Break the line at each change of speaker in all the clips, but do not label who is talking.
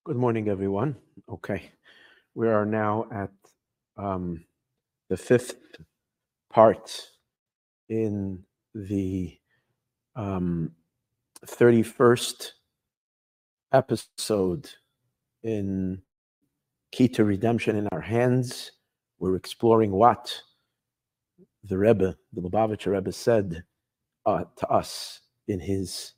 Good morning, everyone. Okay, we are now at the fifth part in the um, 31st episode in Key to Redemption in Our Hands. We're exploring what the Rebbe, the Lubavitcher Rebbe, said to us in his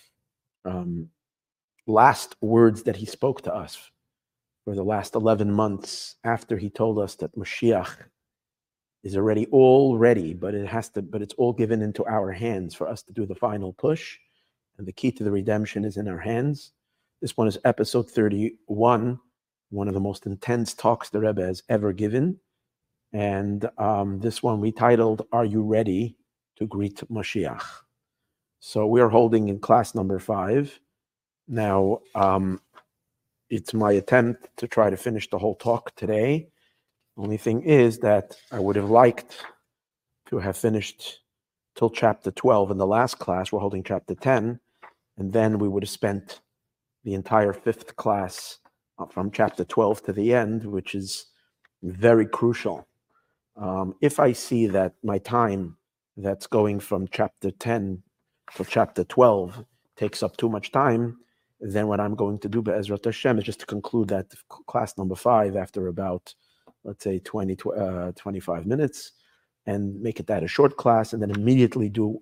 um, last words that he spoke to us for the last 11 months after he told us that Mashiach is already all ready, but it's all given into our hands for us to do the final push. And the key to the redemption is in our hands. This one is episode 31, one of the most intense talks the Rebbe has ever given. And this one we titled, Are You Ready to Greet Mashiach? So we are holding in class number 5. Now, it's my attempt to try to finish the whole talk today. Only thing is that I would have liked to have finished till chapter 12 in the last class. We're holding chapter 10, and then we would have spent the entire 5th class from chapter 12 to the end, which is very crucial. If I see that my time that's going from chapter 10 to chapter 12 takes up too much time, then what I'm going to do, Be'ezrat Hashem, is just to conclude that class number 5 after about, let's say, 25 minutes, and make it that a short class, and then immediately do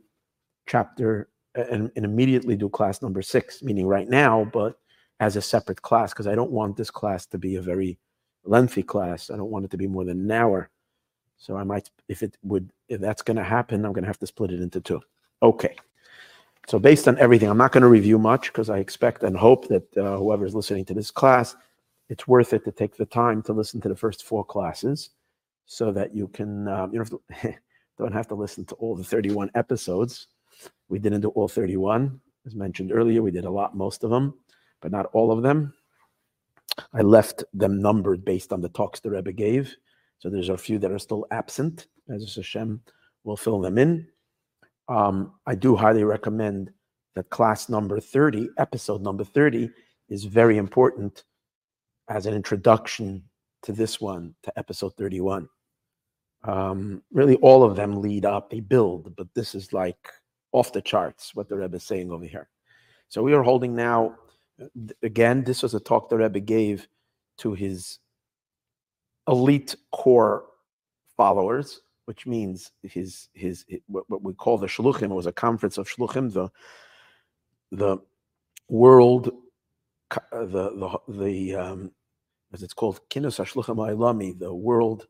immediately do class number 6, meaning right now, but as a separate class, because I don't want this class to be a very lengthy class. I don't want it to be more than an hour. So I might, if that's going to happen, I'm going to have to split it into 2. Okay. So based on everything, I'm not going to review much because I expect and hope that whoever is listening to this class, it's worth it to take the time to listen to the first 4 classes so that you can, don't have to listen to all the 31 episodes. We didn't do all 31. As mentioned earlier, we did most of them, but not all of them. I left them numbered based on the talks the Rebbe gave. So there's a few that are still absent. As Hashem will fill them in. I do highly recommend that class number 30, episode number 30, is very important as an introduction to this one, to episode 31. Really, all of them lead up, they build, but this is like off the charts, what the Rebbe is saying over here. So we are holding now, again, this was a talk the Rebbe gave to his elite core followers, which means his what we call the shluchim. It was a conference of shluchim, the world, as it's called, Kinus HaShluchim Ha'olami, the world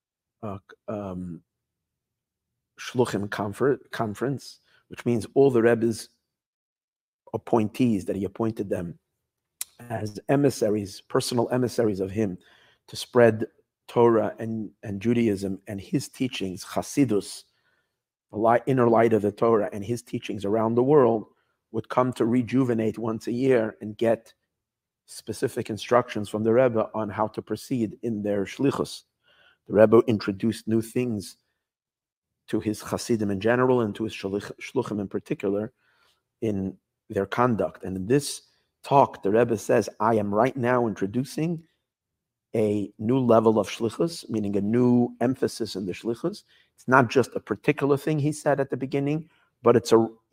shluchim conference, which means all the Rebbe's appointees that he appointed them as emissaries, personal emissaries of him, to spread Torah and Judaism and his teachings, Hasidus, the inner light of the Torah and his teachings around the world, would come to rejuvenate once a year and get specific instructions from the Rebbe on how to proceed in their shlichus. The Rebbe introduced new things to his Hasidim in general and to his shluchim in particular in their conduct. And in this talk, the Rebbe says, I am right now introducing a new level of shlichus, meaning a new emphasis in the shlichus. It's not just a particular thing he said at the beginning, but it's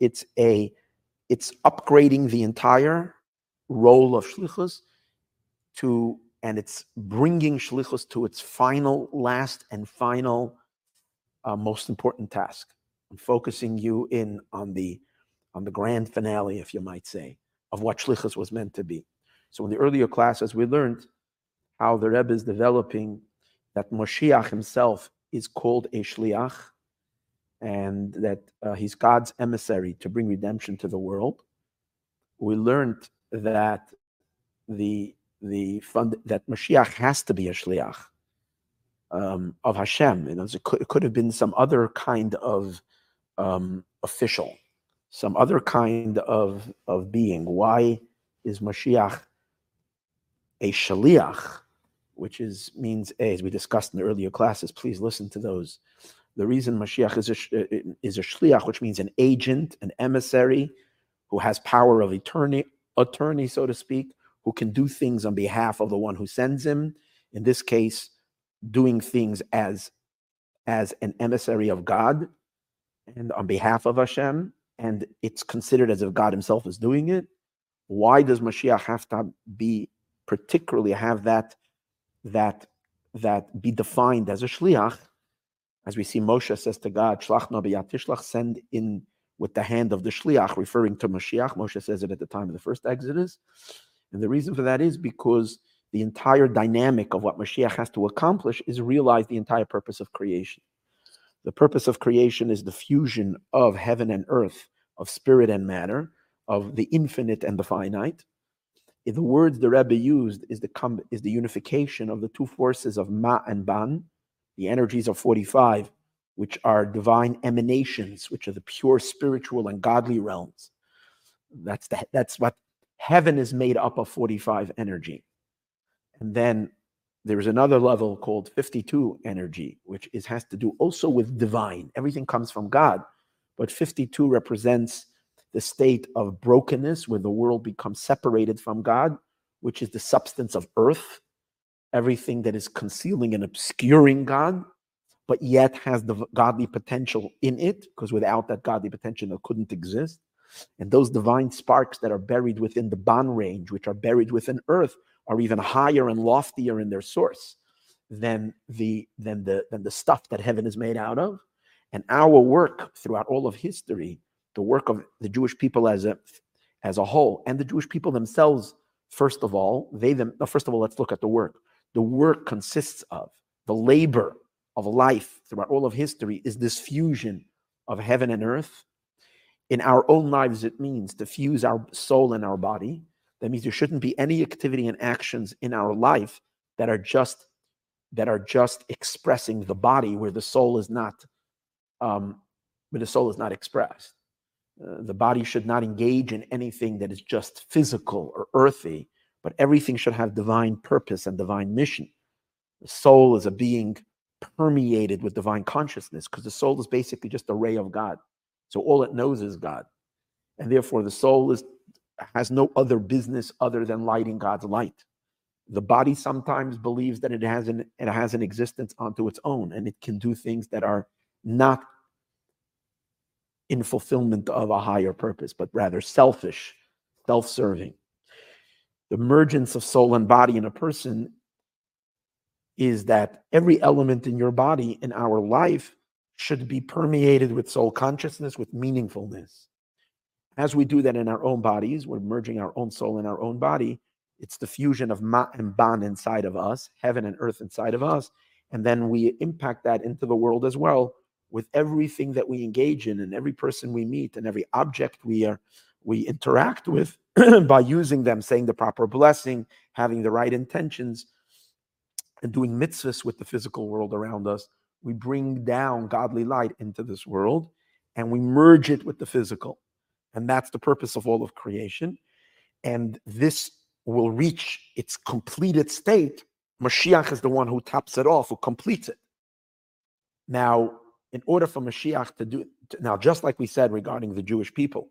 upgrading the entire role of shlichus and it's bringing shlichus to its last and final, most important task. I'm focusing you in on the grand finale, if you might say, of what shlichus was meant to be. So in the earlier classes, we learned how the Rebbe is developing that Moshiach himself is called a shliach, and that he's God's emissary to bring redemption to the world. We learned that that Mashiach has to be a shliach of Hashem. It could have been some other kind of official, some other kind of being. Why is Mashiach a shaliach, which means, as we discussed in the earlier classes, please listen to those. The reason Mashiach is a shliach, which means an agent, an emissary, who has power of attorney, so to speak, who can do things on behalf of the one who sends him. In this case, doing things as an emissary of God and on behalf of Hashem, and it's considered as if God himself is doing it. Why does Mashiach have to be particularly have that be defined as a shliach? As we see, Moshe says to God, "Shlach na b'yad tishlach," send in with the hand of the shliach, referring to Mashiach. Moshe says it at the time of the first Exodus. And the reason for that is because the entire dynamic of what Mashiach has to accomplish is realize the entire purpose of creation. The purpose of creation is the fusion of heaven and earth, of spirit and matter, of the infinite and the finite. The words the Rebbe used is the unification of the two forces of Ma and Ban, the energies of 45, which are divine emanations, which are the pure spiritual and godly realms. That's what heaven is made up of, 45 energy. And then there's another level called 52 energy, which has to do also with divine. Everything comes from God, but 52 represents the state of brokenness where the world becomes separated from God, which is the substance of earth, everything that is concealing and obscuring God, but yet has the godly potential in it, because without that godly potential, it couldn't exist. And those divine sparks that are buried within the Ban range, which are buried within earth, are even higher and loftier in their source than the stuff that heaven is made out of. And our work throughout all of history, the work of the Jewish people as a whole, and the Jewish people themselves, first of all, let's look at the work. The work consists of the labor of life throughout all of history is this fusion of heaven and earth. In our own lives, it means to fuse our soul and our body. That means there shouldn't be any activity and actions in our life that are just expressing the body, where the soul is not expressed. The body should not engage in anything that is just physical or earthy, but everything should have divine purpose and divine mission. The soul is a being permeated with divine consciousness, because the soul is basically just a ray of God. So all it knows is God. And therefore the soul has no other business other than lighting God's light. The body sometimes believes that it has an existence onto its own, and it can do things that are not in fulfillment of a higher purpose, but rather selfish, self-serving. The emergence of soul and body in a person is that every element in your body, in our life, should be permeated with soul consciousness, with meaningfulness. As we do that in our own bodies, we're merging our own soul in our own body. It's the fusion of Ma and Ban inside of us, heaven and earth inside of us, and then we impact that into the world as well, with everything that we engage in and every person we meet and every object we interact with by using them, saying the proper blessing, having the right intentions, and doing mitzvahs with the physical world around us. We bring down godly light into this world and we merge it with the physical. And that's the purpose of all of creation. And this will reach its completed state. Mashiach is the one who tops it off, who completes it. Now, in order for Mashiach to do it, now, just like we said regarding the Jewish people,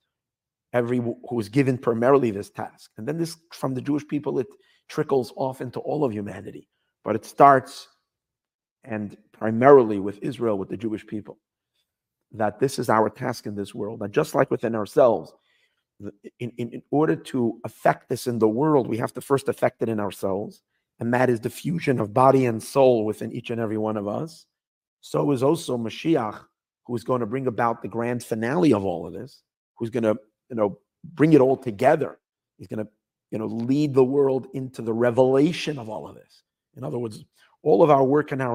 who was given primarily this task, and then this from the Jewish people, it trickles off into all of humanity, but it starts and primarily with Israel, with the Jewish people, that this is our task in this world. That just like within ourselves, in order to affect this in the world, we have to first affect it in ourselves, and that is the fusion of body and soul within each and every one of us. So is also Mashiach, who is going to bring about the grand finale of all of this, who's going to, bring it all together. He's going to, lead the world into the revelation of all of this. In other words, all of our work and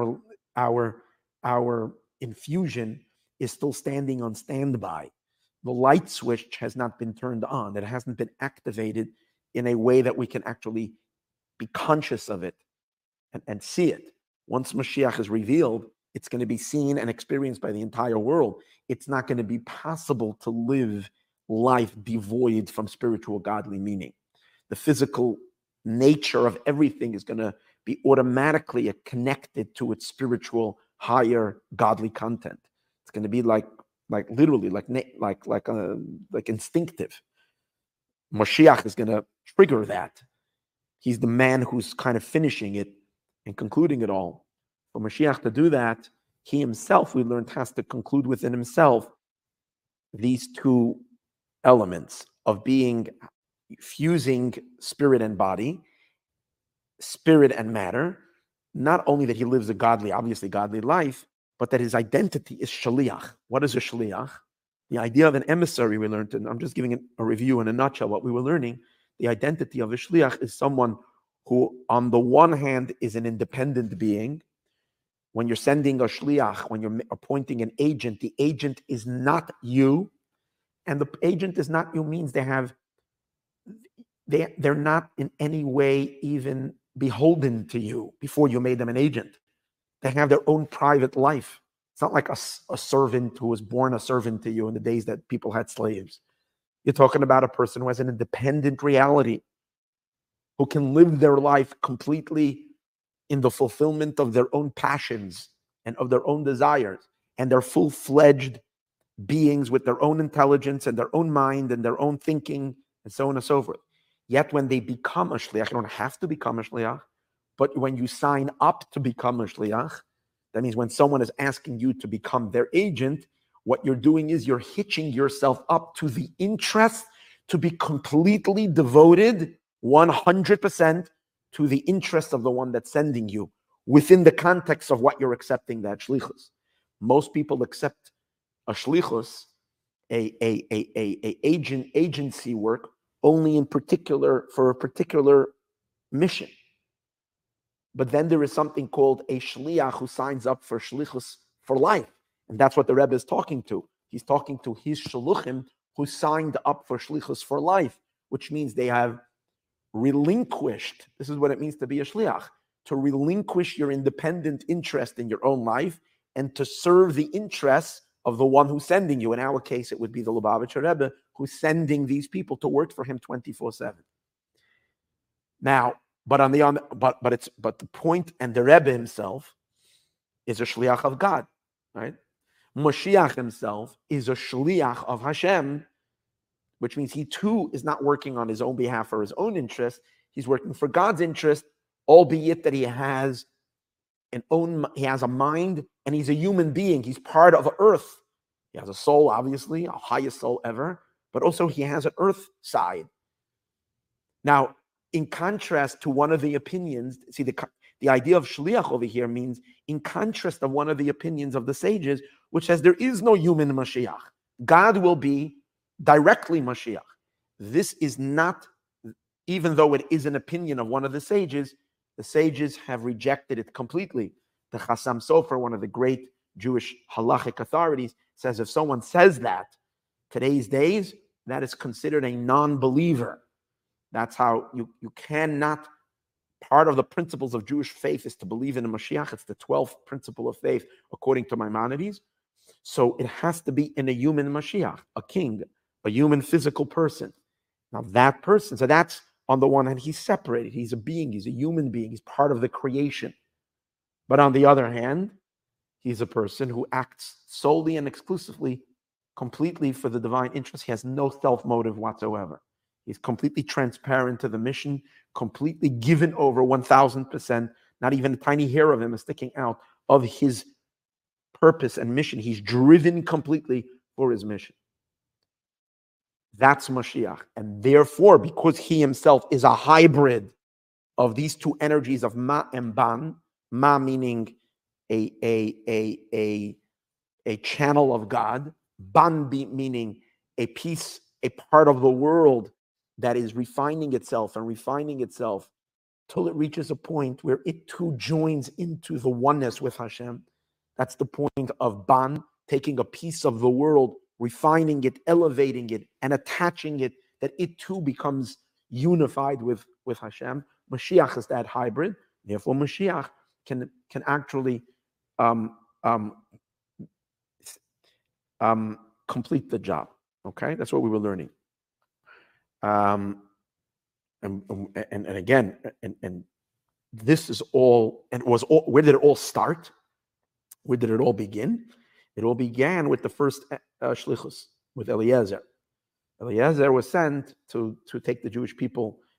our infusion is still standing on standby. The light switch has not been turned on. It hasn't been activated in a way that we can actually be conscious of it and see it. Once Mashiach is revealed, it's going to be seen and experienced by the entire world. It's not going to be possible to live life devoid from spiritual godly meaning. The physical nature of everything is going to be automatically connected to its spiritual, higher, godly content. It's going to be like literally, like instinctive. Mashiach is going to trigger that. He's the man who's kind of finishing it and concluding it all. For Mashiach to do that, he himself, we learned, has to conclude within himself these two elements of being fusing spirit and body, spirit and matter. Not only that he lives a godly, obviously godly life, but that his identity is shaliach. What is a shaliach? The idea of an emissary we learned, and I'm just giving a review in a nutshell what we were learning. The identity of a shliach is someone who, on the one hand, is an independent being. When you're sending a shliach, when you're appointing an agent, the agent is not you. And the agent is not you means they're not in any way even beholden to you before you made them an agent. They have their own private life. It's not like a servant who was born a servant to you in the days that people had slaves. You're talking about a person who has an independent reality, who can live their life completely in the fulfillment of their own passions and of their own desires. And they're full-fledged beings with their own intelligence and their own mind and their own thinking and so on and so forth. Yet when they become a shliach, you don't have to become a shliach, but when you sign up to become a shliach, that means when someone is asking you to become their agent, what you're doing is you're hitching yourself up to the interest to be completely devoted 100% to the interest of the one that's sending you within the context of what you're accepting that shlichus. Most people accept a shlichus, agency work only in particular for a particular mission. But then there is something called a shliach who signs up for shlichus for life. And that's what the Rebbe is talking to. He's talking to his shluchim who signed up for shlichus for life, which means they have relinquished. This is what it means to be a shliach, to relinquish your independent interest in your own life and to serve the interests of the one who's sending you. In our case, it would be the Lubavitcher Rebbe who's sending these people to work for him 24/7. Now, but the point, and the Rebbe himself is a shliach of God, right? Mashiach himself is a shliach of Hashem, which means he too is not working on his own behalf or his own interest. He's working for God's interest, albeit that he has a mind and he's a human being. He's part of earth. He has a soul, obviously, a highest soul ever, but also he has an earth side. Now, in contrast to one of the opinions, see, the idea of shliach over here means in contrast of one of the opinions of the sages, which says there is no human Mashiach. God will be directly Mashiach. This is not, even though it is an opinion of one of the sages have rejected it completely. The Chassam Sofer, one of the great Jewish halachic authorities, says if someone says that today's days, that is considered a non-believer. That's how you cannot, part of the principles of Jewish faith is to believe in a Mashiach. It's the 12th principle of faith, according to Maimonides. So it has to be in a human Mashiach, a king, a human physical person. Now that person, so that's on the one hand, he's separated. He's a being, he's a human being, he's part of the creation. But on the other hand, he's a person who acts solely and exclusively, completely for the divine interest. He has no self-motive whatsoever. He's completely transparent to the mission, completely given over 1,000%. Not even a tiny hair of him is sticking out of his purpose and mission. He's driven completely for his mission. That's Mashiach. And therefore, because he himself is a hybrid of these two energies of Ma and Ban, Ma meaning a channel of God, Ban meaning a piece, a part of the world that is refining itself till it reaches a point where it too joins into the oneness with Hashem. That's the point of Ban, taking a piece of the world, refining it, elevating it, and attaching it, that it too becomes unified with Hashem. Mashiach is that hybrid. Therefore, Mashiach can actually complete the job. Okay, that's what we were learning. And again, this is all, and it was all. Where did it all start? Where did it all begin? It all began with the first shlichus, with Eliezer. Eliezer was sent to take the Jewish people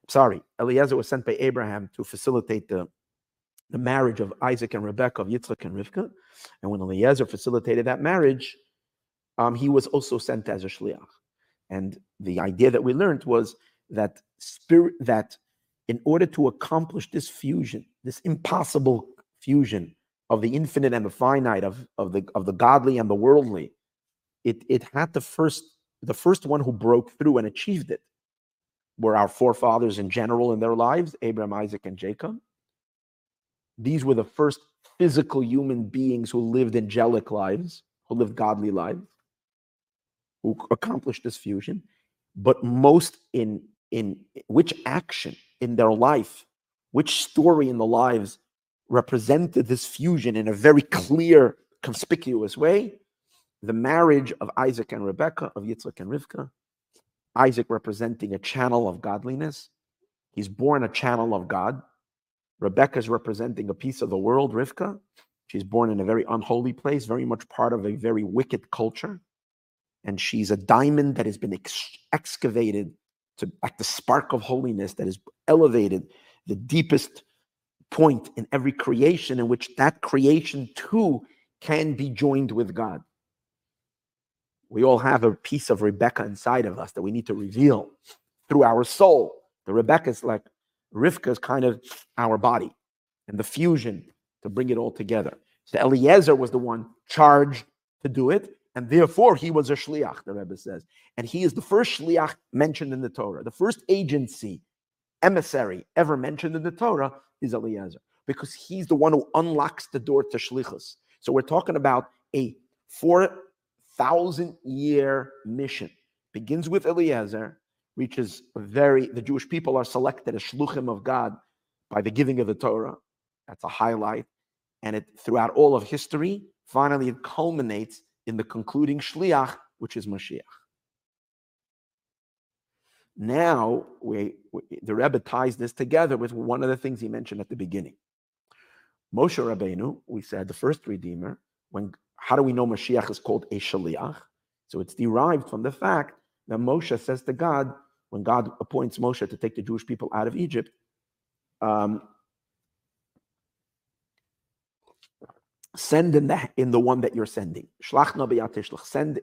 Eliezer was sent by Abraham to facilitate the marriage of Isaac and Rebekah, of Yitzchak and Rivka. And when Eliezer facilitated that marriage, he was also sent as a shliach. And the idea that we learned was that in order to accomplish this fusion, this impossible fusion of the infinite and the finite, of the godly and the worldly, it had the first one who broke through and achieved it were our forefathers in general in their lives, Abraham, Isaac, and Jacob. These were the first physical human beings who lived angelic lives, who lived godly lives, who accomplished this fusion. But most in which action in their life, which story in the lives represented this fusion in a very clear, conspicuous way? The marriage of Isaac and Rebekah, of Yitzchak and Rivka. Isaac representing a channel of godliness. He's born a channel of God. Rebekah is representing a piece of the world, Rivka. She's born in a very unholy place, very much part of a very wicked culture. And she's a diamond that has been excavated at the spark of holiness, that is elevated the deepest point in every creation, in which that creation too can be joined with God. We all have a piece of Rebekah inside of us that we need to reveal through our soul. The Rebekah is like, Rivka is kind of our body and the fusion to bring it all together. So Eliezer was the one charged to do it, and therefore he was a shliach, the Rebbe says. And he is the first shliach mentioned in the Torah. The first agency, emissary ever mentioned in the Torah is Eliezer, because he's the one who unlocks the door to shlichus. So we're talking about a 4,000-year mission. Begins with Eliezer, reaches the Jewish people are selected as shluchim of God by the giving of the Torah. That's a highlight. And it throughout all of history, finally it culminates in the concluding shliach, which is Mashiach. Now, the Rebbe ties this together with one of the things he mentioned at the beginning. Moshe Rabbeinu, we said, the first Redeemer, how do we know Mashiach is called a shliach? So it's derived from the fact that Moshe says to God, when God appoints Moshe to take the Jewish people out of Egypt, send in the one that you're sending. Shlach na b'yat, send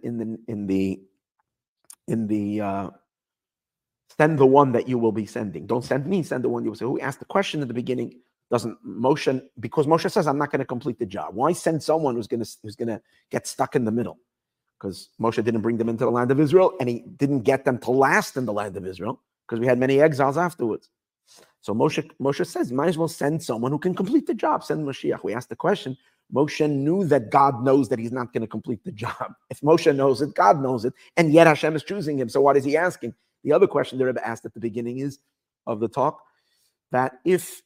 send the one that you will be sending. Don't send me, send the one you will say. Who asked the question at the beginning? Because Moshe says, I'm not going to complete the job. Why send someone who's going to get stuck in the middle? Because Moshe didn't bring them into the land of Israel, and he didn't get them to last in the land of Israel, because we had many exiles afterwards. So Moshe says, might as well send someone who can complete the job. Send Mashiach. We asked the question. Moshe knew that God knows that he's not going to complete the job. If Moshe knows it, God knows it, and yet Hashem is choosing him. So what is he asking? The other question the Rebbe asked at the beginning of the talk, that if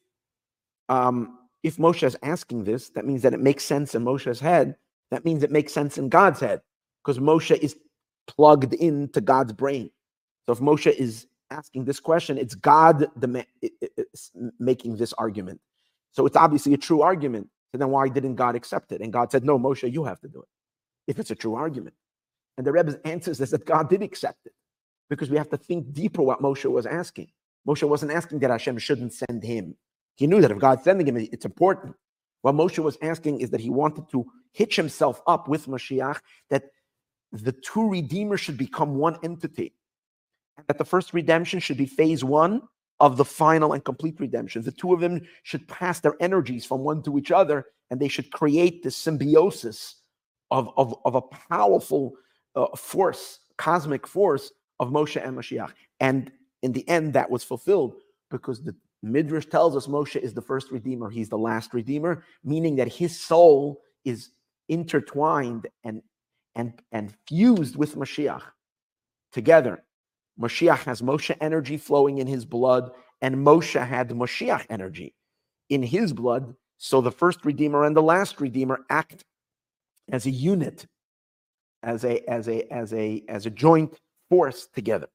Moshe is asking this, that means that it makes sense in Moshe's head. That means it makes sense in God's head, because Moshe is plugged into God's brain. So if Moshe is asking this question, it's God making this argument. So it's obviously a true argument. So then why didn't God accept it? And God said, no, Moshe, you have to do it, if it's a true argument. And the Rebbe's answer is that God did accept it, because we have to think deeper what Moshe was asking. Moshe wasn't asking that Hashem shouldn't send him. He knew that if God's sending him, it's important. What Moshe was asking is that he wanted to hitch himself up with Mashiach, that the two redeemers should become one entity, and that the first redemption should be phase one of the final and complete redemption. The two of them should pass their energies from one to each other, and they should create this symbiosis of a powerful force, cosmic force of Moshe and Mashiach. And in the end, that was fulfilled, because the Midrash tells us Moshe is the first redeemer. He's the last redeemer, meaning that his soul is intertwined and fused with Mashiach together. Mashiach has Moshe energy flowing in his blood, and Moshe had Mashiach energy in his blood. So the first redeemer and the last redeemer act as a unit, as a joint force together.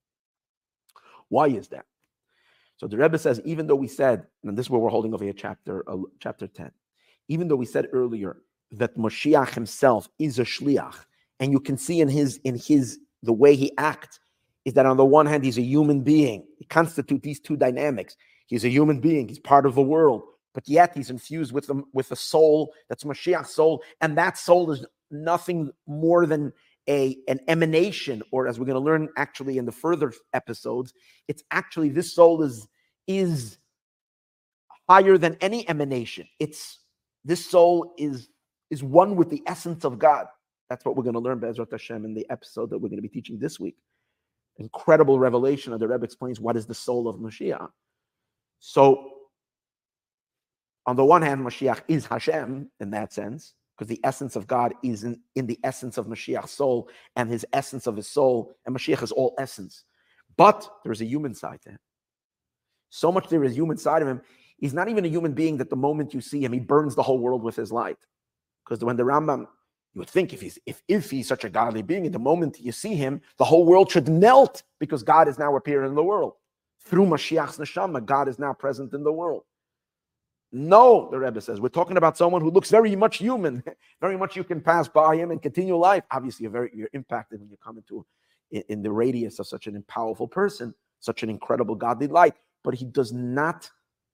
Why is that? So the Rebbe says, even though we said, and this is where we're holding over here, chapter 10, even though we said earlier that Mashiach himself is a shliach, and you can see in the way he acts, is that on the one hand, he's a human being. constitute these two dynamics. He's a human being. He's part of the world, but yet he's infused with a soul that's Mashiach's soul, and that soul is nothing more than an emanation, or as we're going to learn actually in the further episodes, it's actually this soul is higher than any emanation. This soul is one with the essence of God. That's what we're going to learn, Be'ezrat Hashem, in the episode that we're going to be teaching this week. Incredible revelation of the Rebbe explains what is the soul of Mashiach. So, on the one hand, Mashiach is Hashem in that sense, because the essence of God is in the essence of Mashiach's soul, and his essence of his soul, and Mashiach is all essence. But there is a human side to him. So much there is human side of him. He's not even a human being that the moment you see him, he burns the whole world with his light. Because when the Rambam, you would think if he's such a godly being, at the moment you see him, the whole world should melt because God is now appearing in the world. Through Mashiach's neshama, God is now present in the world. No, the Rebbe says, we're talking about someone who looks very much human. Very much you can pass by him and continue life. Obviously, you're impacted when you come in the radius of such an powerful person, such an incredible godly light. But he does not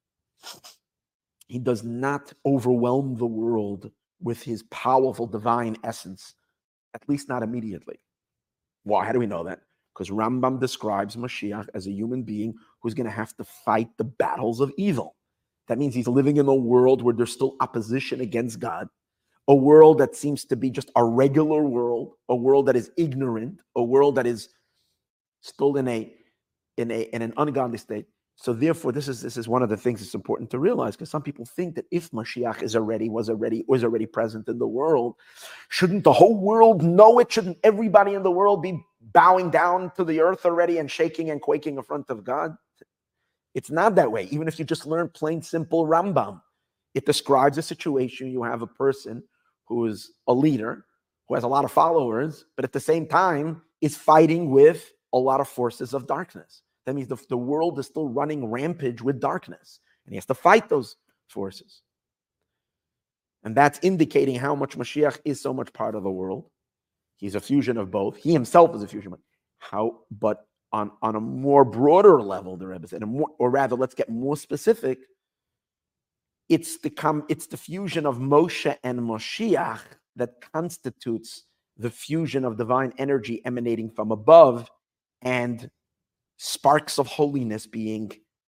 overwhelm the world with his powerful divine essence, at least not immediately. Why? How do we know that? Because Rambam describes Mashiach as a human being who's going to have to fight the battles of evil. That means he's living in a world where there's still opposition against God, a world that seems to be just a regular world, a world that is ignorant, a world that is still in an ungodly state. So therefore, this is one of the things that's important to realize, because some people think that if Mashiach was already present in the world, shouldn't the whole world know it? Shouldn't everybody in the world be bowing down to the earth already and shaking and quaking in front of God? It's not that way. Even if you just learn plain simple Rambam, it describes a situation. You have a person who is a leader, who has a lot of followers, but at the same time is fighting with a lot of forces of darkness. That means the world is still running rampage with darkness, and he has to fight those forces. And that's indicating how much Mashiach is so much part of the world. He's a fusion of both. He himself is a fusion. But on a more broader level, the Rebbe said, or rather, let's get more specific. It's the fusion of Moshe and Moshiach that constitutes the fusion of divine energy emanating from above and sparks of holiness being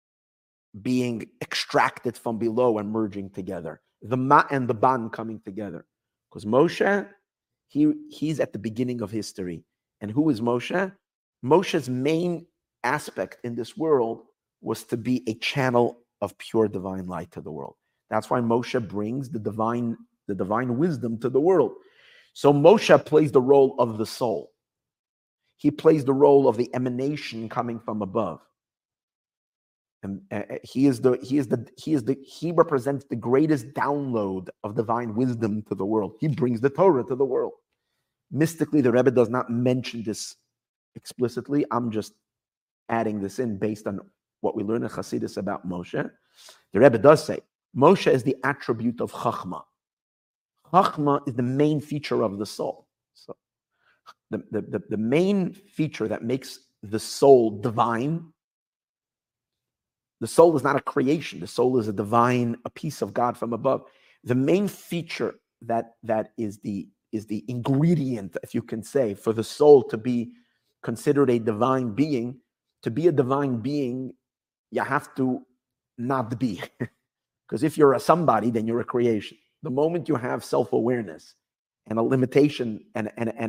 extracted from below and merging together. The Ma and the Ban coming together. Because Moshe, he's at the beginning of history. And who is Moshe? Moshe's main aspect in this world was to be a channel of pure divine light to the world. That's why Moshe brings the divine wisdom to the world. So Moshe plays the role of the soul. He plays the role of the emanation coming from above. And he represents the greatest download of divine wisdom to the world. He brings the Torah to the world. Mystically, the Rebbe does not mention this explicitly. I'm just adding this in based on what we learn in Chassidus about Moshe. The Rebbe does say, Moshe is the attribute of Chachma. Chachma is the main feature of the soul. So the main feature that makes the soul divine, the soul is not a creation. The soul is a piece of God from above. The main feature that is the ingredient, if you can say, for the soul to be considered a divine being. To be a divine being, you have to not be. Because if you're a somebody, then you're a creation. The moment you have self-awareness and a limitation and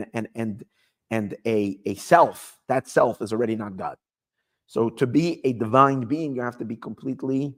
a self, that self is already not God. So to be a divine being, you have to be completely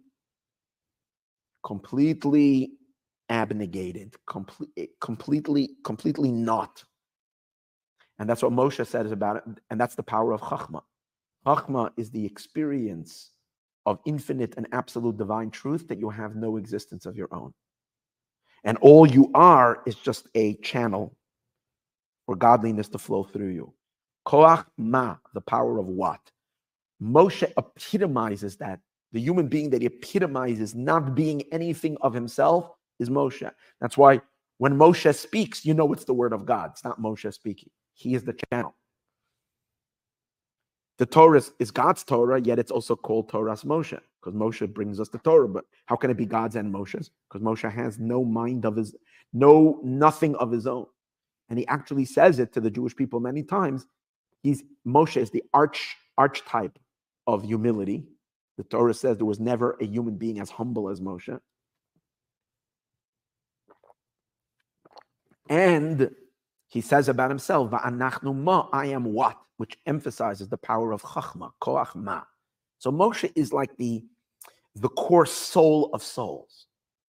abnegated, completely not. And that's what Moshe says about it. And that's the power of Chachma. Chachma is the experience of infinite and absolute divine truth that you have no existence of your own. And all you are is just a channel for godliness to flow through you. Koach ma, the power of what? Moshe epitomizes that. The human being that epitomizes not being anything of himself is Moshe. That's why when Moshe speaks, you know it's the word of God. It's not Moshe speaking. He is the channel. The Torah is God's Torah, yet it's also called Torah's Moshe, because Moshe brings us the Torah. But how can it be God's and Moshe's? Because Moshe has no mind of his, nothing of his own. And he actually says it to the Jewish people many times. Moshe is the archetype of humility. The Torah says there was never a human being as humble as Moshe. And he says about himself, "Va'anachnu ma," I am what? Which emphasizes the power of chachma, koach ma. So Moshe is like the core soul of souls.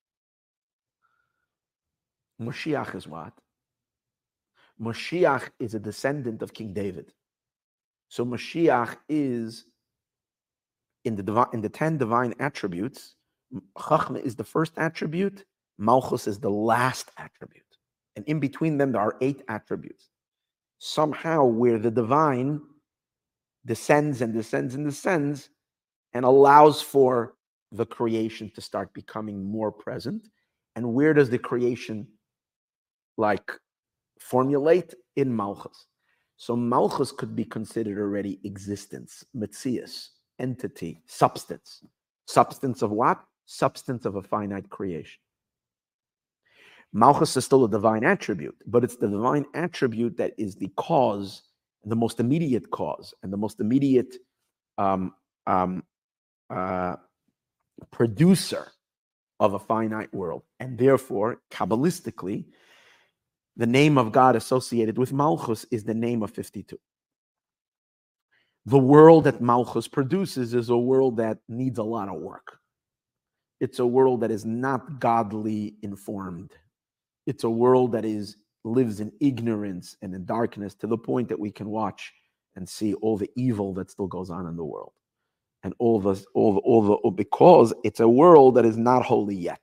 Moshiach is what? Moshiach is a descendant of King David. So Moshiach is in the 10 divine attributes. Chachma is the first attribute. Malchus is the last attribute. And in between them, there are 8 attributes. Somehow, where the divine descends and descends and descends and allows for the creation to start becoming more present. And where does the creation formulate? In Malchus. So Malchus could be considered already existence, metzius, entity, substance. Substance of what? Substance of a finite creation. Malchus is still a divine attribute, but it's the divine attribute that is the cause, the most immediate cause, and the most immediate producer of a finite world. And therefore, Kabbalistically, the name of God associated with Malchus is the name of 52. The world that Malchus produces is a world that needs a lot of work. It's a world that is not godly informed. It's a world that lives in ignorance and in darkness, to the point that we can watch and see all the evil that still goes on in the world. And because it's a world that is not holy yet.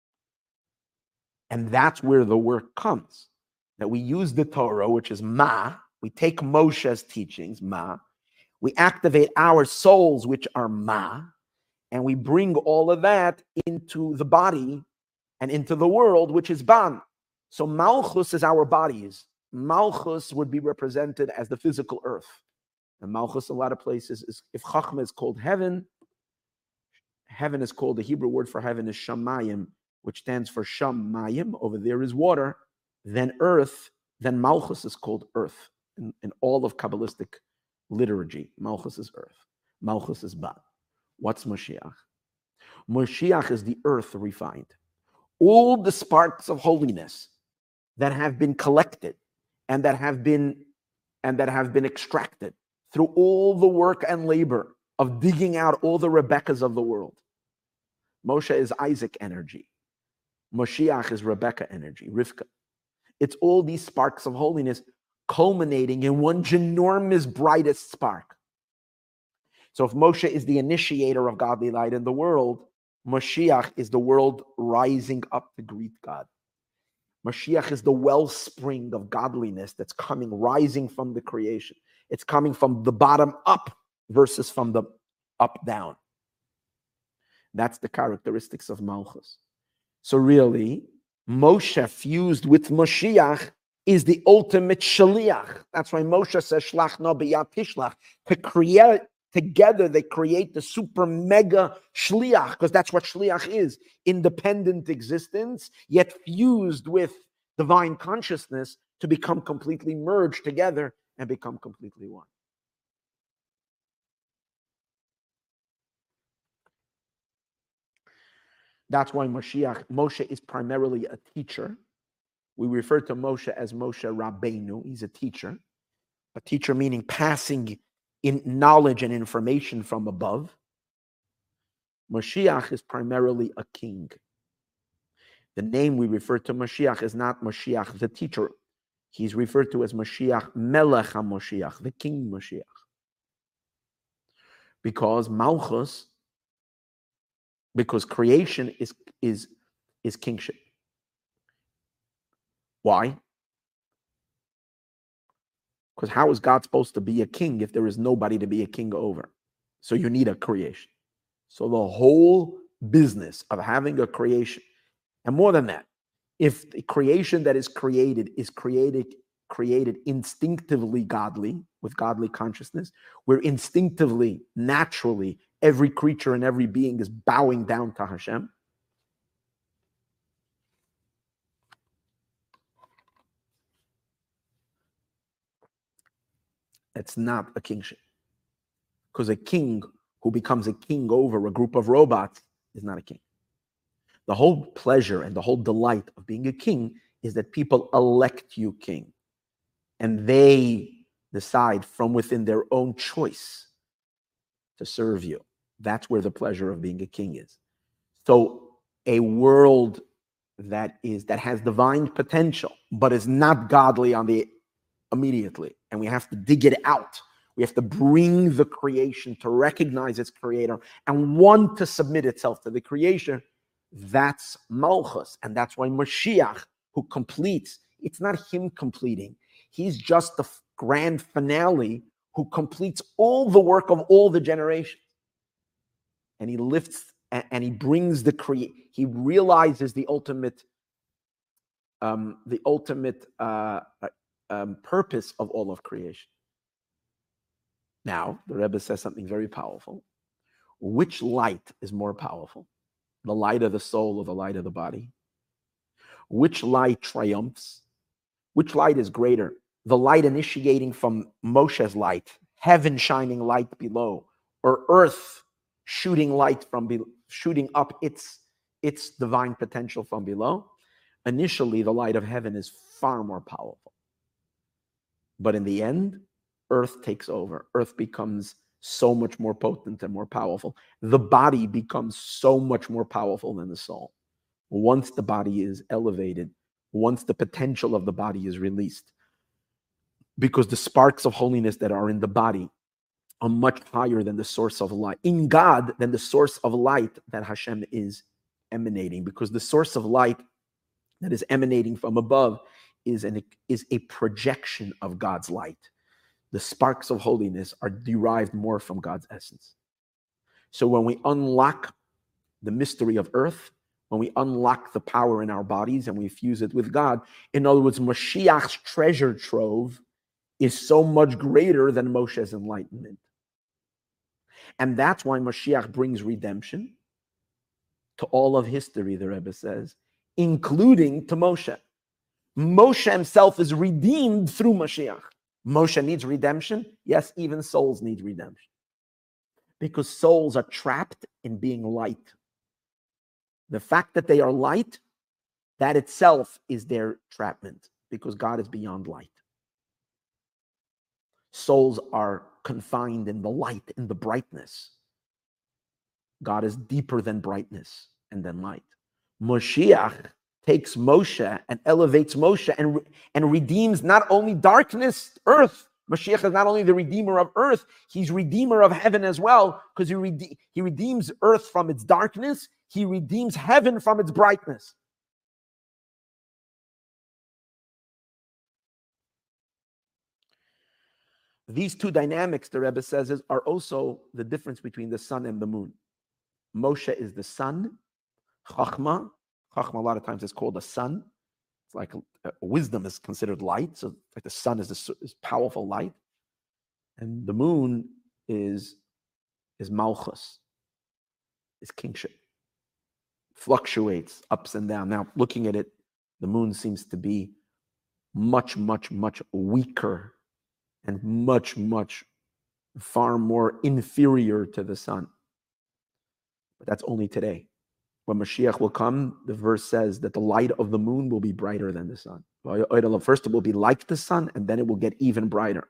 And that's where the work comes. That we use the Torah, which is Ma. We take Moshe's teachings, Ma. We activate our souls, which are Ma. And we bring all of that into the body and into the world, which is Ban. So Malchus is our bodies. Malchus would be represented as the physical earth. And Malchus, a lot of places, if Chachma is called heaven, heaven is called, the Hebrew word for heaven is Shamayim, which stands for Shamayim. Over there is water. Then earth, then Malchus is called earth. In all of Kabbalistic liturgy, Malchus is earth. Malchus is Ban. What's Moshiach? Moshiach is the earth refined. All the sparks of holiness that have been collected and that have been extracted through all the work and labor of digging out all the Rebeccas of the world. Moshe is Isaac energy. Moshiach is Rebecca energy, Rivka. It's all these sparks of holiness culminating in one ginormous, brightest spark. So if Moshe is the initiator of godly light in the world, Moshiach is the world rising up to greet God. Mashiach is the wellspring of godliness that's rising from the creation. It's coming from the bottom up versus from the up down. That's the characteristics of Malchus. So really, Moshe fused with Moshiach is the ultimate shaliach. That's why Moshe says, Shlach no b'yad tishlach. To create together, they create the super mega shliach, because that's what shliach is. Independent existence, yet fused with divine consciousness to become completely merged together and become completely one. That's why Moshe is primarily a teacher. We refer to Moshe as Moshe Rabbeinu. He's a teacher meaning passing in knowledge and information from above. Mashiach is primarily a king. The name we refer to Mashiach is not Mashiach, the teacher. He's referred to as Mashiach, Melech HaMoshiach, the King Mashiach. Because Malchus, because creation is kingship. Why? Because how is God supposed to be a king if there is nobody to be a king over? So you need a creation. So the whole business of having a creation, and more than that, if the creation that is created created instinctively godly, with godly consciousness. We're instinctively, naturally, every creature and every being is bowing down to Hashem. It's not a kingship. Because a king who becomes a king over a group of robots is not a king. The whole pleasure and the whole delight of being a king is that people elect you king. And they decide from within their own choice to serve you. That's where the pleasure of being a king is. So a world that has divine potential, but is not godly immediately, and we have to dig it out. We have to bring the creation to recognize its creator and want to submit itself to the creation. That's Malchus, and that's why Mashiach, who completes, it's not him completing. He's just the grand finale who completes all the work of all the generations. And he lifts and he brings he realizes the ultimate purpose of all of creation. Now, the Rebbe says something very powerful. Which light is more powerful? The light of the soul or the light of the body? Which light triumphs? Which light is greater? The light initiating from Moshe's light, heaven shining light below, or earth shooting light shooting up its divine potential from below? Initially, the light of heaven is far more powerful. But in the end, earth takes over. Earth becomes so much more potent and more powerful. The body becomes so much more powerful than the soul. Once the body is elevated, once the potential of the body is released, because the sparks of holiness that are in the body are much higher than the source of light, in God, than the source of light that Hashem is emanating, because the source of light that is emanating from above is a projection of God's light. The sparks of holiness are derived more from God's essence. So when we unlock the mystery of earth, when we unlock the power in our bodies and we fuse it with God, in other words, Mashiach's treasure trove is so much greater than Moshe's enlightenment. And that's why Mashiach brings redemption to all of history, the Rebbe says, including to Moshe. Moshe himself is redeemed through Mashiach. Moshe needs redemption. Yes, even souls need redemption. Because souls are trapped in being light. The fact that they are light, that itself is their trapment, because God is beyond light. Souls are confined in the light, in the brightness. God is deeper than brightness and than light. Moshiach takes Moshe and elevates Moshe and redeems not only darkness, earth. Mashiach is not only the redeemer of earth, he's redeemer of heaven as well, because he redeems earth from its darkness, he redeems heaven from its brightness. These two dynamics, the Rebbe says, are also the difference between the sun and the moon. Moshe is the sun, Chachma. Chachma, a lot of times, is called the sun. It's like wisdom is considered light. So, like the sun is powerful light, and the moon is Malchus, is kingship. Fluctuates ups and down. Now, looking at it, the moon seems to be much, much, much weaker and much, much far more inferior to the sun. But that's only today. When Mashiach will come, the verse says that the light of the moon will be brighter than the sun. First, it will be like the sun, and then it will get even brighter.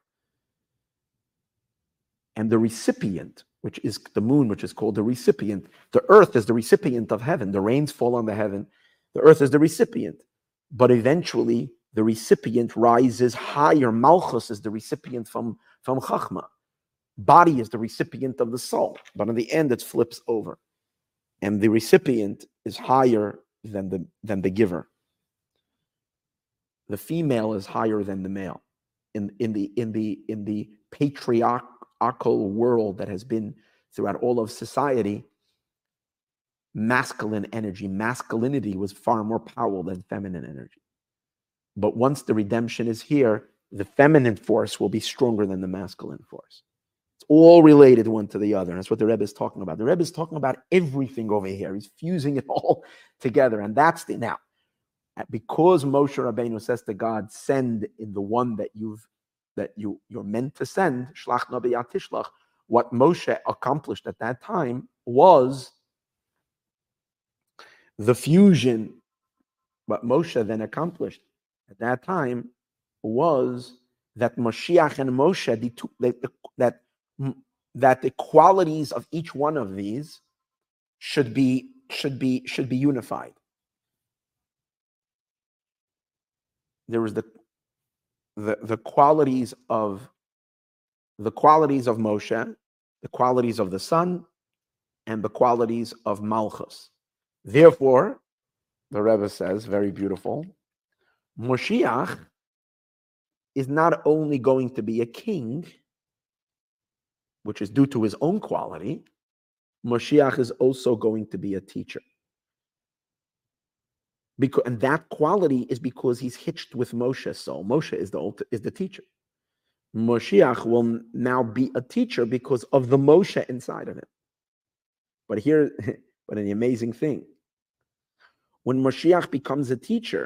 And the recipient, which is the moon, which is called the recipient, the earth is the recipient of heaven. The rains fall on the heaven. The earth is the recipient. But eventually, the recipient rises higher. Malchus is the recipient from Chachma. Body is the recipient of the soul. But in the end, it flips over. And the recipient is higher than the giver. The female is higher than the male. In the patriarchal world that has been throughout all of society, masculinity was far more powerful than feminine energy. But once the redemption is here, the feminine force will be stronger than the masculine force. It's all related one to the other. And that's what the Rebbe is talking about. The Rebbe is talking about everything over here. He's fusing it all together. And that's now, because Moshe Rabbeinu says to God, send in the one that you're meant to send, Shlach Nabi Atishlach, what Moshe accomplished at that time was the fusion. What Moshe then accomplished at that time was that Mashiach and Moshe, that the qualities of each one of these should be unified. There was the qualities of Moshe, the qualities of the Son, and the qualities of Malchus. Therefore, the Rebbe says, very beautiful, Moshiach is not only going to be a king, which is due to his own quality, Moshiach is also going to be a teacher. And that quality is because he's hitched with Moshe. So Moshe is the teacher. Moshiach will now be a teacher because of the Moshe inside of him. But an amazing thing. When Moshiach becomes a teacher,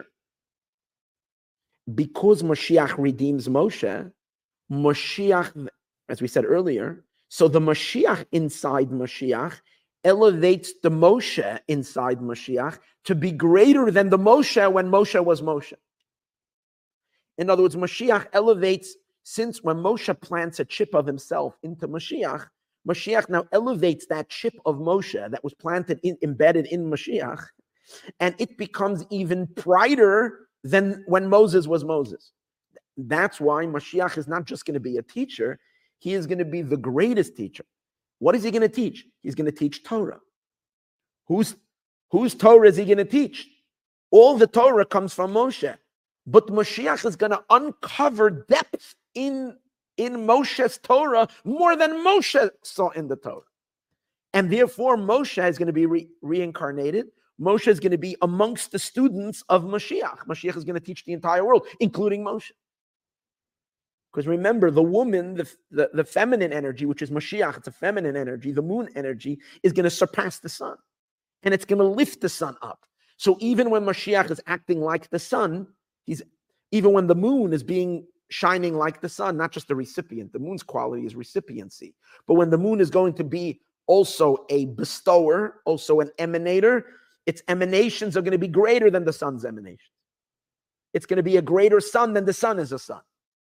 because Moshiach redeems Moshe, as we said earlier, so the Mashiach inside Mashiach elevates the Moshe inside Mashiach to be greater than the Moshe when Moshe was Moshe. In other words, Mashiach elevates, since when Moshe plants a chip of himself into Mashiach, Mashiach now elevates that chip of Moshe that was embedded in Mashiach, and it becomes even brighter than when Moses was Moses. That's why Mashiach is not just going to be a teacher, he is going to be the greatest teacher. What is he going to teach? He's going to teach Torah. Whose Torah is he going to teach? All the Torah comes from Moshe. But Mashiach is going to uncover depth in Moshe's Torah more than Moshe saw in the Torah. And therefore, Moshe is going to be reincarnated. Moshe is going to be amongst the students of Mashiach. Mashiach is going to teach the entire world, including Moshe. Because remember, the woman, the feminine energy, which is Mashiach, it's a feminine energy, the moon energy, is going to surpass the sun. And it's going to lift the sun up. So even when Mashiach is acting like the sun, even when the moon is shining like the sun, not just the recipient, the moon's quality is recipiency. But when the moon is going to be also a bestower, also an emanator, its emanations are going to be greater than the sun's emanations. It's going to be a greater sun than the sun is a sun.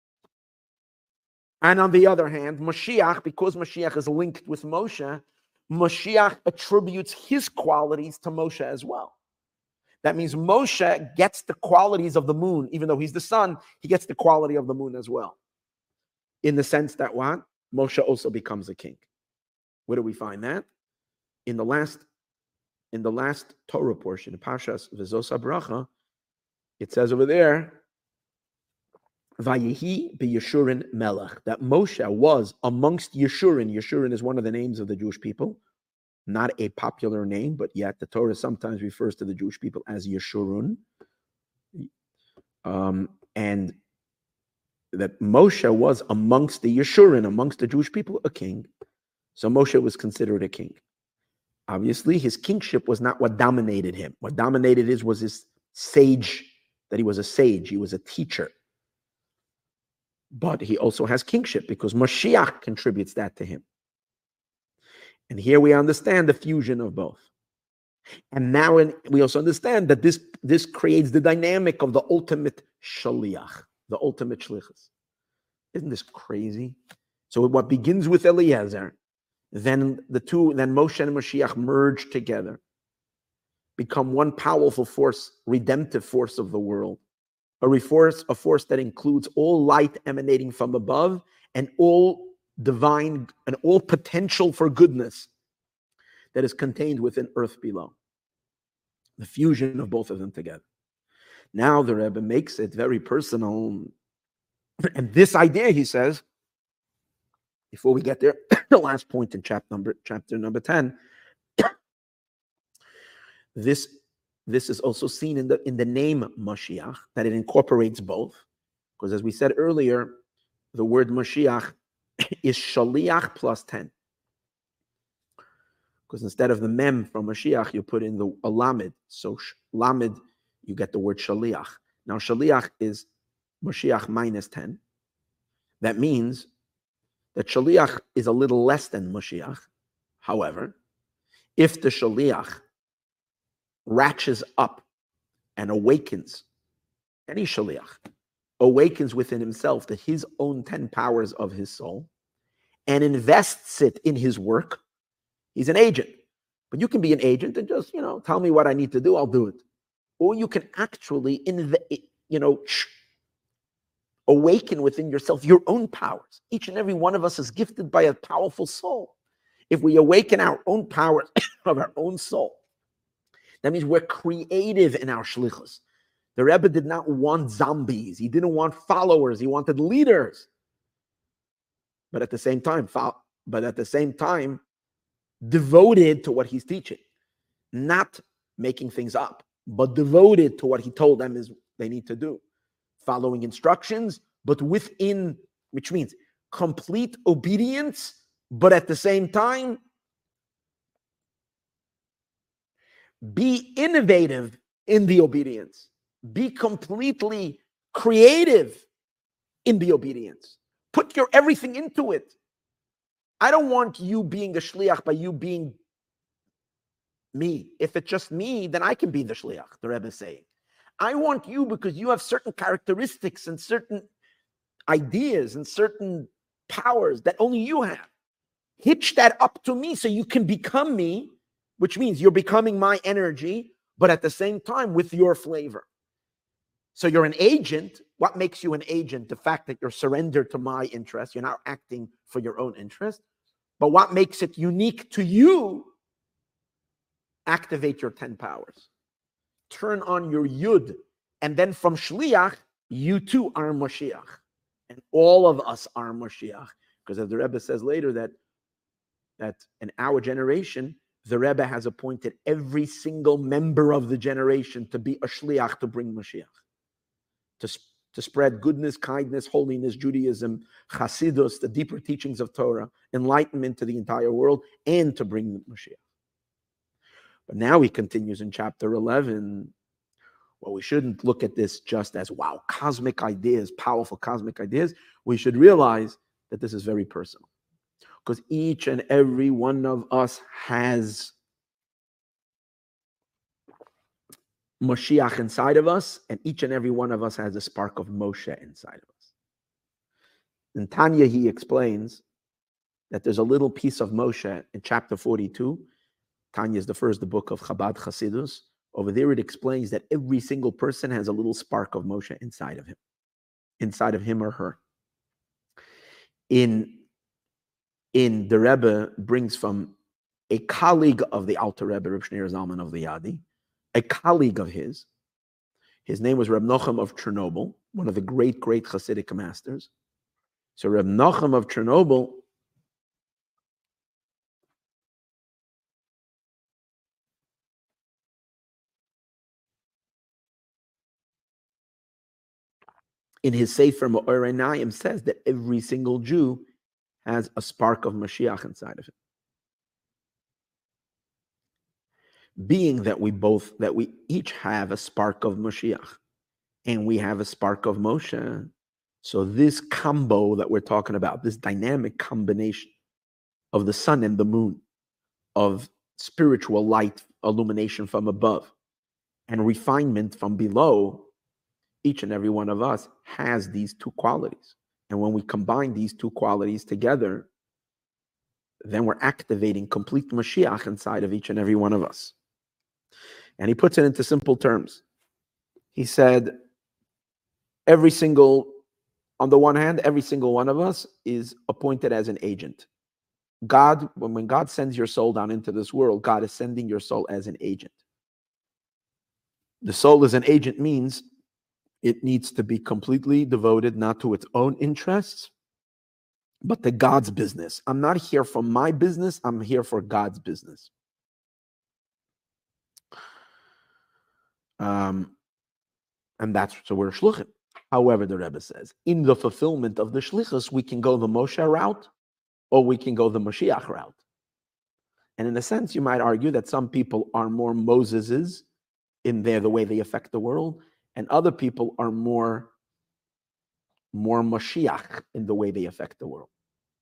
And on the other hand, Mashiach, because Mashiach is linked with Moshe, Mashiach attributes his qualities to Moshe as well. That means Moshe gets the qualities of the moon, even though he's the sun, he gets the quality of the moon as well. In the sense that what? Moshe also becomes a king. Where do we find that? In the last Torah portion, Pashas V'zos HaBracha, it says over there, Vayehi b'Yeshurun Melech, that Moshe was amongst Yeshurun. Yeshurun is one of the names of the Jewish people, not a popular name, but yet the Torah sometimes refers to the Jewish people as Yeshurun. And that Moshe was amongst the Yeshurun, amongst the Jewish people, a king. So Moshe was considered a king. Obviously, his kingship was not what dominated him. What dominated was his sage, that he was a sage, he was a teacher. But he also has kingship because Mashiach contributes that to him. And here we understand the fusion of both. And now we also understand that this creates the dynamic of the ultimate shaliach, the ultimate shlichus. Isn't this crazy? So what begins with Eliezer, then Moshe and Mashiach merge together, become one powerful force, redemptive force of the world. A force that includes all light emanating from above and all divine and all potential for goodness that is contained within earth below. The fusion of both of them together. Now the Rebbe makes it very personal. And this idea, he says, before we get there, the last point in chapter number 10, this is also seen in the name Mashiach, that it incorporates both. Because as we said earlier, the word Mashiach is Shaliach plus 10. Because instead of the mem from Mashiach, you put in a lamed. So lamed, you get the word Shaliach. Now Shaliach is Mashiach minus 10. That means that Shaliach is a little less than Mashiach. However, if the Shaliach ratchets up and awakens, any Shaliach awakens within himself to his own 10 powers of his soul and invests it in his work, he's an agent. But you can be an agent and just, tell me what I need to do, I'll do it. Or you can actually, awaken within yourself your own powers. Each and every one of us is gifted by a powerful soul. If we awaken our own powers of our own soul, that means we're creative in our shlichus. The Rebbe did not want zombies. He didn't want followers. He wanted leaders. But at the same time, devoted to what he's teaching, not making things up, but devoted to what he told them is they need to do, following instructions, but within, which means complete obedience, but at the same time, be innovative in the obedience. Be completely creative in the obedience. Put your everything into it. I don't want you being a shliach by you being me. If it's just me, then I can be the shliach, the Rebbe is saying. I want you because you have certain characteristics and certain ideas and certain powers that only you have. Hitch that up to me so you can become me, which means you're becoming my energy, but at the same time with your flavor. So you're an agent. What makes you an agent? The fact that you're surrendered to my interest. You're not acting for your own interest. But what makes it unique to you? Activate your 10 powers. Turn on your yud. And then from shliach, you too are Mashiach. And all of us are Mashiach. Because as the Rebbe says later that in our generation, the Rebbe has appointed every single member of the generation to be a shliach to bring Mashiach. To spread goodness, kindness, holiness, Judaism, Hasidus, the deeper teachings of Torah, enlightenment to the entire world, and to bring Mashiach. But now he continues in chapter 11. Well, we shouldn't look at this just as, wow, cosmic ideas, powerful cosmic ideas. We should realize that this is very personal. Because each and every one of us has Mashiach inside of us, and each and every one of us has a spark of Moshe inside of us. In Tanya, he explains that there's a little piece of Moshe in chapter 42. Tanya is the book of Chabad Hasidus. Over there, it explains that every single person has a little spark of Moshe inside of him or her. In the Rebbe brings from a colleague of the Alter Rebbe, Reb Shneur Zalman of Liadi, a colleague of his. His name was Reb Nochem of Chernobyl, one of the great Hasidic masters. So Reb Nochem of Chernobyl in his Sefer Ma'orei Nayim says that every single Jew has a spark of Mashiach inside of him. Being that we each have a spark of Mashiach and we have a spark of Moshe, so this combo that we're talking about, this dynamic combination of the sun and the moon, of spiritual light illumination from above and refinement from below, each and every one of us has these two qualities. And when we combine these two qualities together, then we're activating complete Mashiach inside of each and every one of us. And he puts it into simple terms. He said, on the one hand, every single one of us is appointed as an agent. God, when God sends your soul down into this world, God is sending your soul as an agent. The soul as an agent means it needs to be completely devoted not to its own interests, but to God's business. I'm not here for my business, I'm here for God's business. And so we're shluchim. However, the Rebbe says, in the fulfillment of the shlichus, we can go the Moshe route or we can go the Mashiach route. And in a sense, you might argue that some people are more Moseses in the way they affect the world, and other people are more Mashiach in the way they affect the world.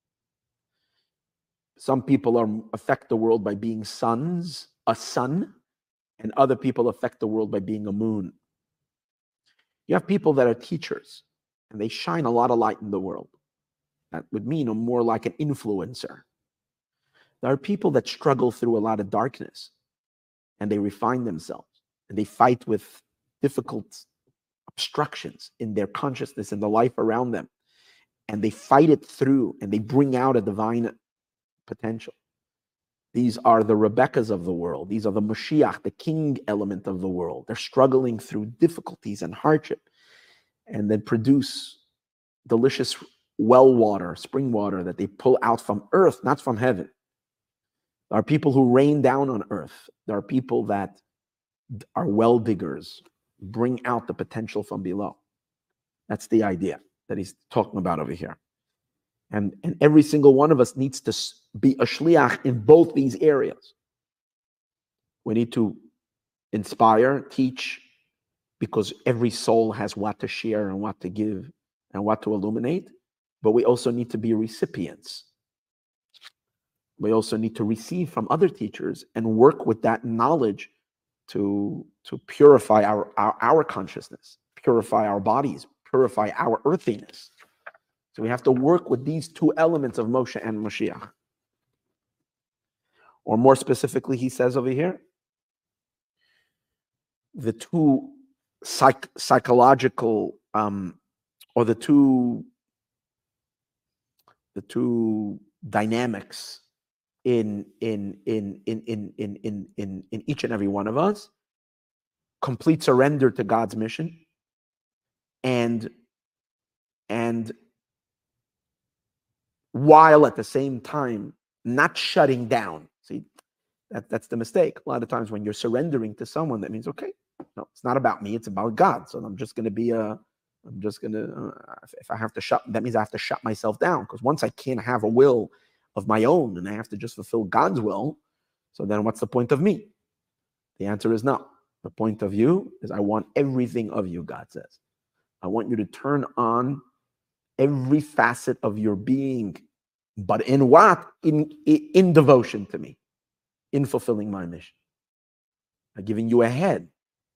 Some people affect the world by being sons, a sun, and other people affect the world by being a moon. You have people that are teachers, and they shine a lot of light in the world. That would mean more like an influencer. There are people that struggle through a lot of darkness, and they refine themselves, and they fight with difficult obstructions in their consciousness and the life around them, and they fight it through, and they bring out a divine potential. These are the Rebeccas of the world. These are the Mashiach, the king element of the world. They're struggling through difficulties and hardship, and then produce delicious well water, spring water that they pull out from earth, not from heaven. There are people who rain down on earth. There are people that are well diggers, bring out the potential from below. That's the idea that he's talking about over here. And every single one of us needs to be a shliach in both these areas. We need to inspire, teach, because every soul has what to share and what to give and what to illuminate. But we also need to be recipients. We also need to receive from other teachers and work with that knowledge to purify our consciousness, purify our bodies, purify our earthiness. So we have to work with these two elements of Moshe and Mashiach. Or more specifically, he says over here, the two psychological, or the two dynamics in each and every one of us: complete surrender to God's mission, and while at the same time not shutting down. See, that's the mistake. A lot of times when you're surrendering to someone, that means, okay, no, it's not about me, it's about God. So I'm just going to be if I have to shut, that means I have to shut myself down, because once I can't have a will of my own and I have to just fulfill God's will, so then what's the point of me? The answer is no. The point of you is I want everything of you, God says. I want you to turn on every facet of your being, but in what? In devotion to me, in fulfilling my mission. I'm giving you a head.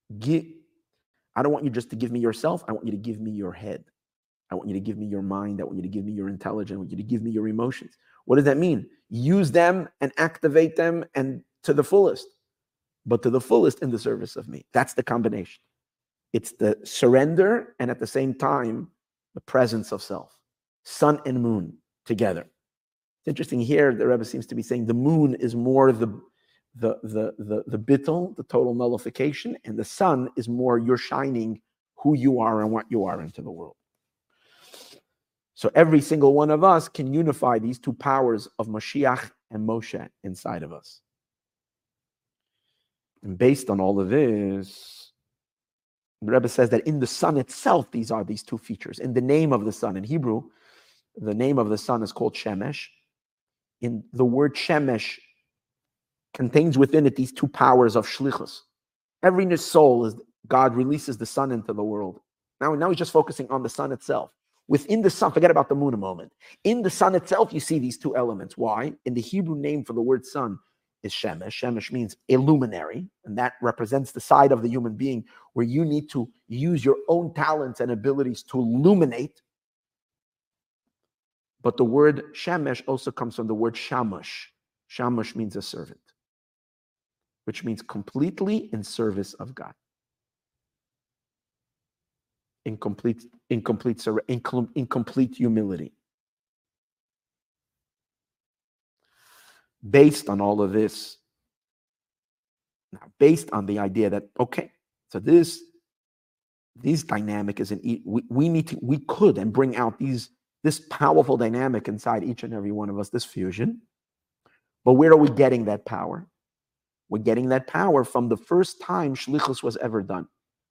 I don't want you just to give me yourself. I want you to give me your head. I want you to give me your mind. I want you to give me your intelligence. I want you to give me your emotions. What does that mean? Use them and activate them, and to the fullest, but to the fullest in the service of me. That's the combination. It's the surrender and at the same time, the presence of self. Sun and moon together. It's interesting here, the Rebbe seems to be saying the moon is more the bittul, the total nullification, and the sun is more you're shining who you are and what you are into the world. So every single one of us can unify these two powers of Mashiach and Moshe inside of us. And based on all of this, the Rebbe says that in the sun itself, these are these two features. In the name of the sun, in Hebrew, the name of the sun is called Shemesh. In the word Shemesh contains within it these two powers of shlichus. Every soul is God releases the sun into the world. Now he's just focusing on the sun itself. Within the sun, forget about the moon a moment. In the sun itself, you see these two elements. Why? In the Hebrew name for the word sun is Shemesh. Shemesh means a luminary, and that represents the side of the human being where you need to use your own talents and abilities to illuminate. But the word Shemesh also comes from the word Shamash. Shamash means a servant, which means completely in service of God. In complete humility. Based on all of this, now based on the idea that, okay, so this dynamic is we could and bring out this powerful dynamic inside each and every one of us, this fusion. But where are we getting that power? We're getting that power from the first time shlichus was ever done.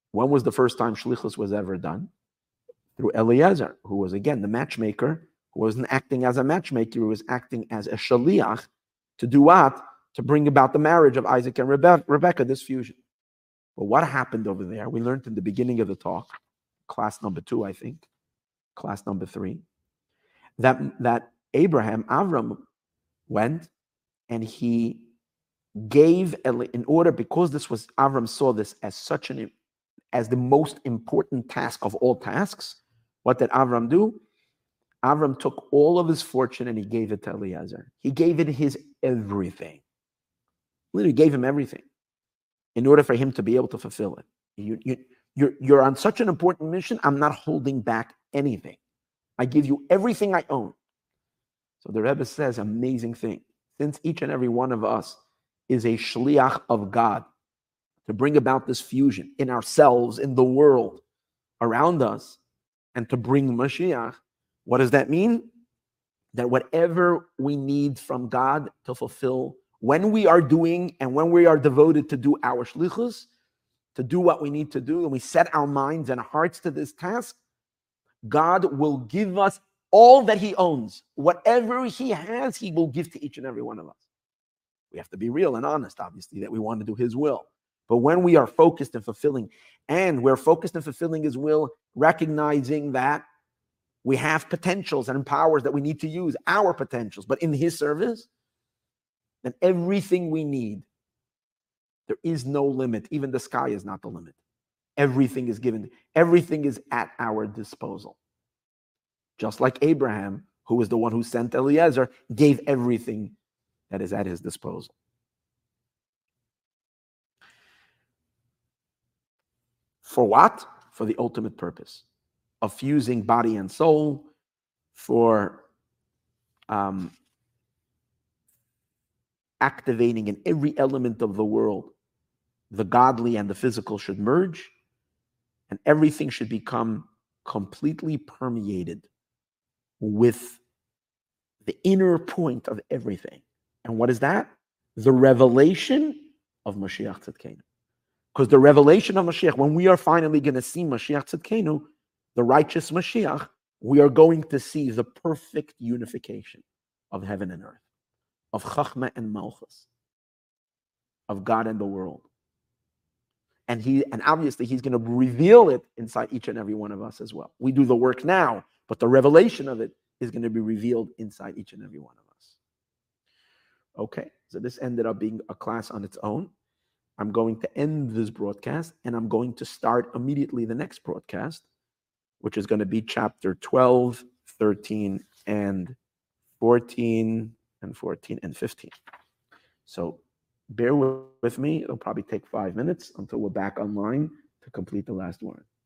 When was the first time shlichus was ever done? Through Eliezer, who was, again, the matchmaker, who wasn't acting as a matchmaker, he was acting as a shaliach to do what? To bring about the marriage of Isaac and Rebecca, this fusion. But what happened over there? We learned in the beginning of the talk, class number 2, I think, class number 3, that Avram went and he gave, in order, because this was, Avram saw this as the most important task of all tasks. What did Avram do? Avram took all of his fortune and he gave it to Eliezer. He gave it his everything. Literally gave him everything in order for him to be able to fulfill it. You're on such an important mission, I'm not holding back anything. I give you everything I own. So the Rebbe says, amazing thing. Since each and every one of us is a shliach of God to bring about this fusion in ourselves, in the world, around us, and to bring Mashiach, what does that mean? That whatever we need from God to fulfill, when we are doing and when we are devoted to do our shlichus, to do what we need to do, and we set our minds and hearts to this task, God will give us all that he owns. Whatever he has, he will give to each and every one of us. We have to be real and honest, obviously, that we want to do his will. But when we are focused and fulfilling, and we're focused and fulfilling his will, recognizing that we have potentials and powers that we need to use, our potentials, but in his service, then everything we need, there is no limit. Even the sky is not the limit. Everything is given. Everything is at our disposal. Just like Abraham, who was the one who sent Eliezer, gave everything that is at his disposal. For what? For the ultimate purpose of fusing body and soul, for activating in every element of the world. The godly and the physical should merge, and everything should become completely permeated with the inner point of everything. And what is that? The revelation of Mashiach Tzidkenu. Because the revelation of Mashiach, when we are finally going to see Mashiach Tzidkenu, the righteous Mashiach, we are going to see the perfect unification of heaven and earth, of Chachma and Malchus, of God and the world. And obviously he's going to reveal it inside each and every one of us as well. We do the work now, but the revelation of it is going to be revealed inside each and every one of us. Okay, so this ended up being a class on its own. I'm going to end this broadcast, and I'm going to start immediately the next broadcast, which is going to be chapter 12, 13, and 14, and 14, and 15. So bear with me. It'll probably take 5 minutes until we're back online to complete the last one.